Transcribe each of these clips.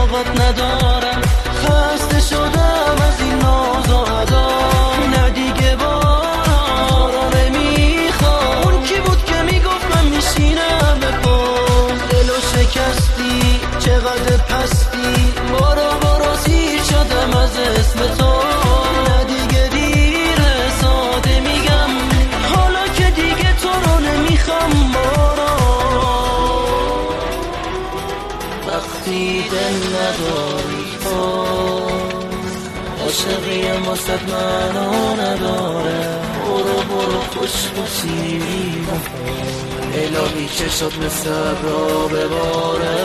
طاقت ندارم، خسته شدم از این ناز و ادا. نه دیگه بارا نمیخوام. اون کی بود که میگفت من میشینم به پاس؟ دلو شکستی چقدر پستی، برو سیر شدم از اسم تو. نه دیگه دیره ساده میگم، حالا که دیگه تو رو نمیخوام. وقتی دل نداری تو، عاشقیم واسد منو نداره. برو خوشی الهی که شد مثل را بباره.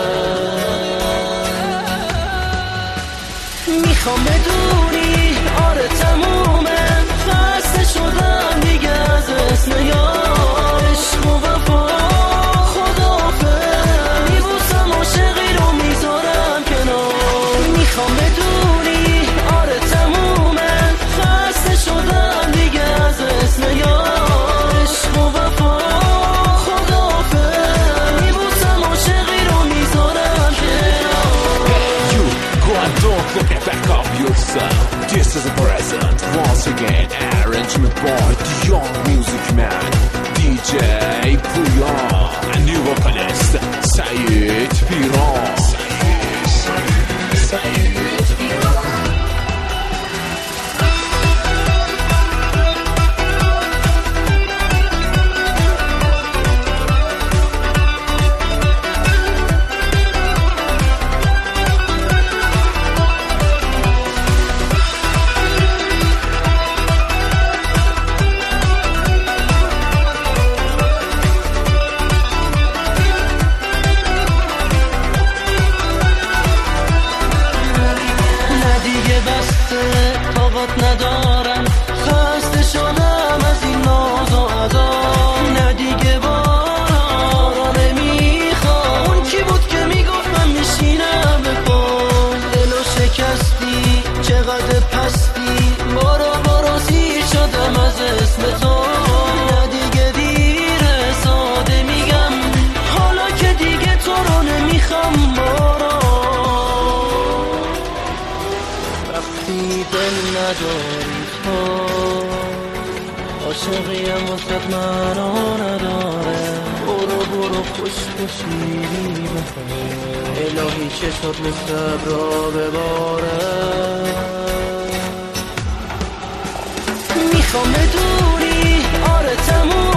میخوام بدونی آره تمومه، خسته شدم دیگه از اسم یار. عشق و وفا خداحافظ، میبوسم عاشقی رو میذارم کنار. میخوام بدونی آره تمومه، خسته شدم دیگه از اسم یار. عشق و وفا خداحافظ، میبوسم عاشقی رو میذارم کنار. You go and don't look back of yourself. This is a present once again, arrangement by the young music man DJ Puyan and new vocalist Sayed Piran. طاقت ندارم، خسته شدم از این ناز و ادا. نه دیگه بارا نمیخوام. اون کی بود که میگفت من میشینم به پاس؟ دلو شکستی چقدر پستی، برو سیر شدم از اسم تو. نه دیگه دیره ساده میگم، حالا که دیگه تو رو نمیخوام. وقتی دل نداری تو، عاشقیم واسد منو نداره. برو خوشی الهی که شد مثل را بباره. میخوام بدونی آره تموم